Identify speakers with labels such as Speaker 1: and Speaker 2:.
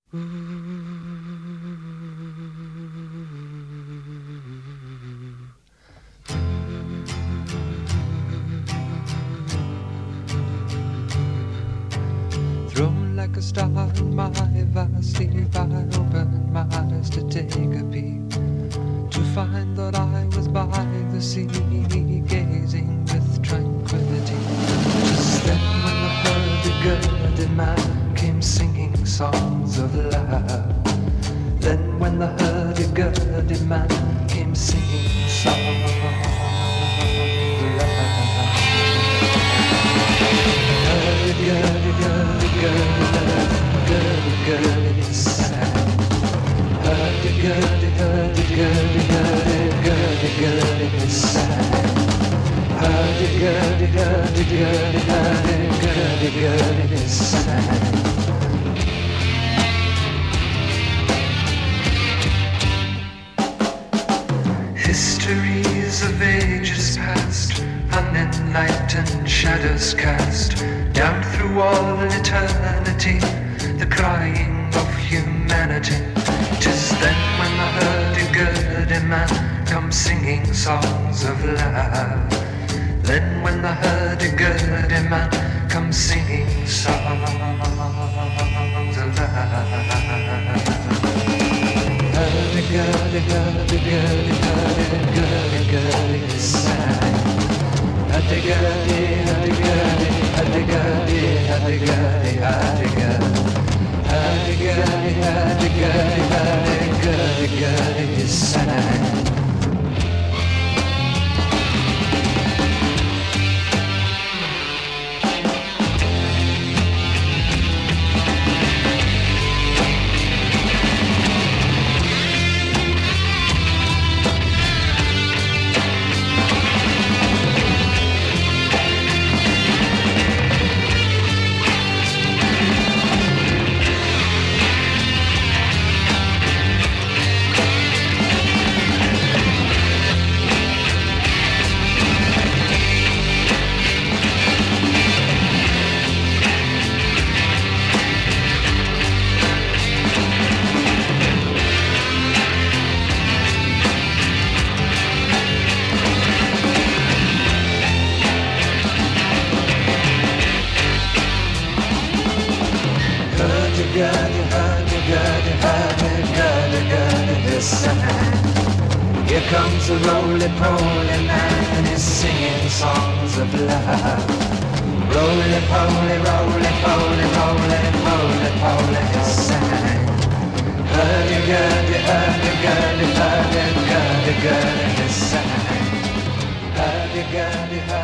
Speaker 1: Thrown like a star in my vast sleep, I opened my eyes to take a peep, to find that I was by the sea, gazing with tranquility. Just then when the hurdy-gurdy man came singing songs of love, then when the hurdy-gurdy man came singing songs of love. Hurdy-gurdy-gurdy sang. Hurdy-gurdy-gurdy-gurdy-gurdy-gurdy sang. Hurdy-gurdy-gurdy-gurdy-gurdy-gurdy sang. Histories of ages past, unenlightened shadows cast down through all eternity, the crying of humanity. 'Tis then when the hurdy-gurdy man comes singing songs of love. Then when the hurdy-gurdy man comes singing songs of love. Hurdy-gurdy-gurdy-gurdy-gurdy-gurdy sang. Hurdy-gurdy, hurdy-gurdy, hurdy-gurdy, hurdy-gurdy, hurdy-gurdy. Hurdy-gurdy, hurdy-gurdy, hurdy-gurdy, sang. Here comes a roly-poly man and he's singing songs of love. Roly-poly, roly-poly, roly-poly, poly, he sang. Hurdy-gurdy, hurdy-gurdy, hurdy-gurdy, he sang. Hurdy-gurdy,